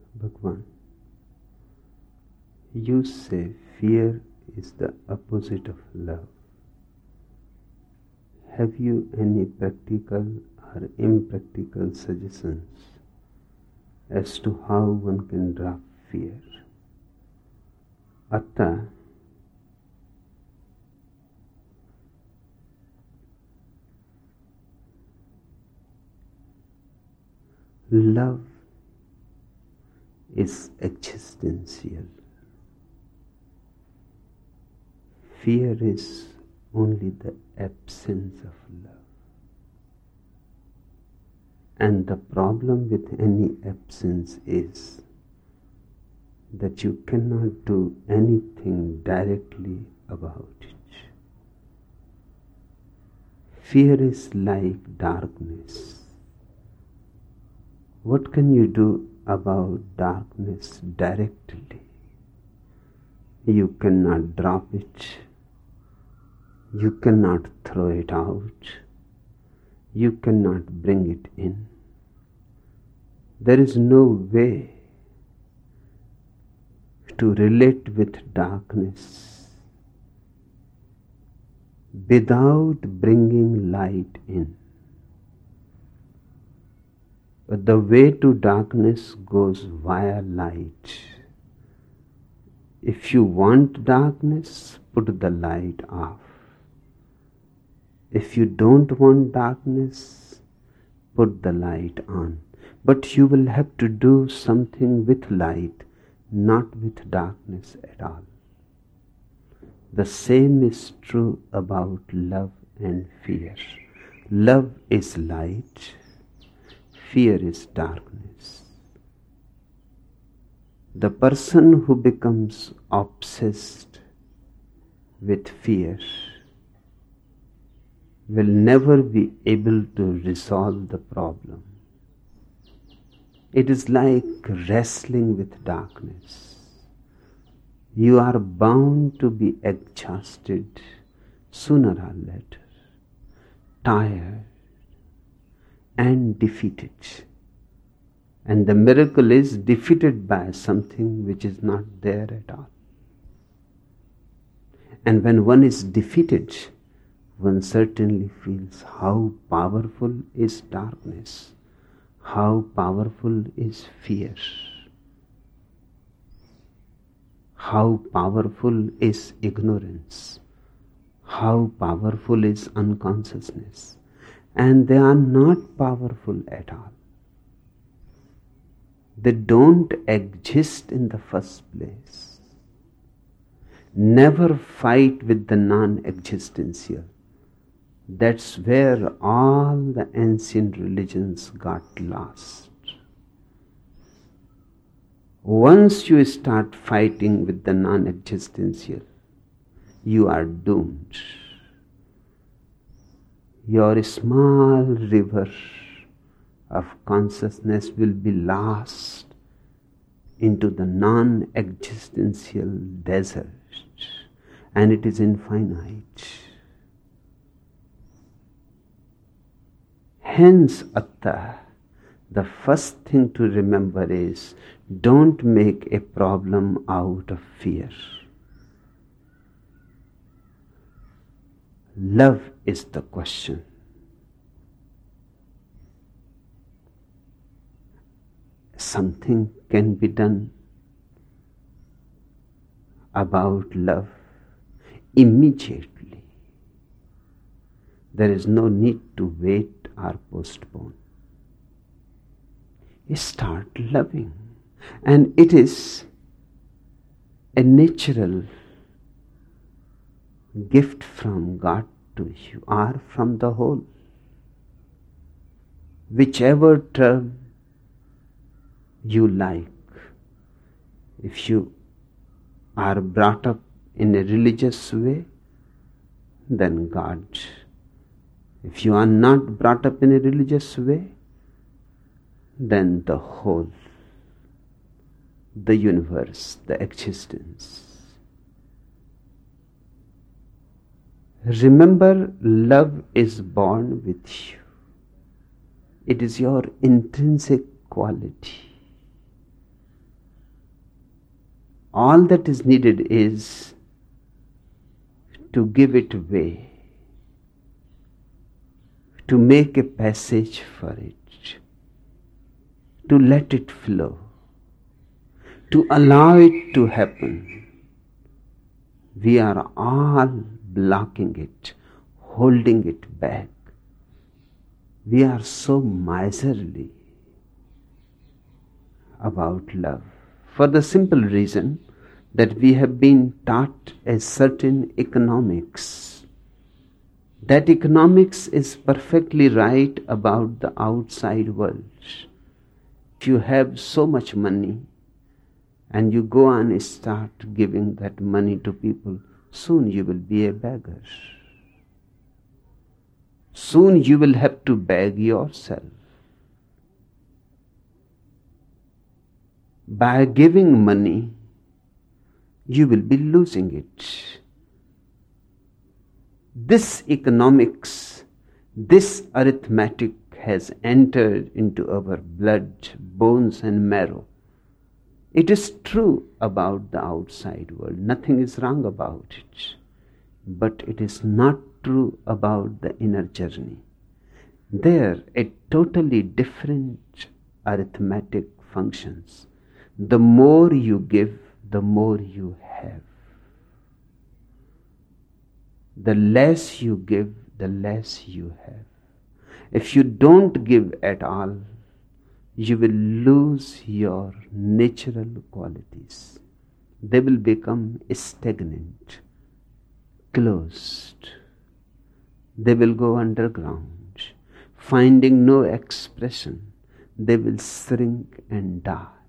Bhagwan, you say fear is the opposite of love. Have you any practical or impractical suggestions as to how one can drop fear? Atta, love is existential. Fear is only the absence of love. And the problem with any absence is that you cannot do anything directly about it. Fear is like darkness. What can you do about darkness directly? You cannot drop it. You cannot throw it out. You cannot bring it in. There is no way to relate with darkness without bringing light in. But the way to darkness goes via light. If you want darkness, put the light off. If you don't want darkness, put the light on. But you will have to do something with light, not with darkness at all. The same is true about love and fear. Love is light. Fear is darkness. The person who becomes obsessed with fear will never be able to resolve the problem. It is like wrestling with darkness. You are bound to be exhausted sooner or later, tired and defeated. And the miracle is defeated by something which is not there at all. And when one is defeated, one certainly feels how powerful is darkness, how powerful is fear, how powerful is ignorance, how powerful is unconsciousness. And they are not powerful at all. They don't exist in the first place. Never fight with the non-existential. That's where all the ancient religions got lost. Once you start fighting with the non-existential, you are doomed. Your small river of consciousness will be lost into the non-existential desert, and it is infinite. Hence, Atta, the first thing to remember is, don't make a problem out of fear. Love is the question. Something can be done about love immediately. There is no need to wait or postpone. Start loving, and it is a natural gift from God to you, or from the whole. Whichever term you like. If you are brought up in a religious way, then God. If you are not brought up in a religious way, then the whole, the universe, the existence. Remember, love is born with you. It is your intrinsic quality. All that is needed is to give it way, to make a passage for it, to let it flow, to allow it to happen. We are all blocking it, holding it back. We are so miserly about love for the simple reason that we have been taught a certain economics. That economics is perfectly right about the outside world. If you have so much money and you go and start giving that money to people, soon you will be a beggar. Soon you will have to beg yourself. By giving money, you will be losing it. This economics, this arithmetic has entered into our blood, bones and marrow. It is true about the outside world. Nothing is wrong about it. But it is not true about the inner journey. There, a totally different arithmetic functions. The more you give, the more you have. The less you give, the less you have. If you don't give at all, you will lose your natural qualities. They will become stagnant, closed. They will go underground, finding no expression. They will shrink and die.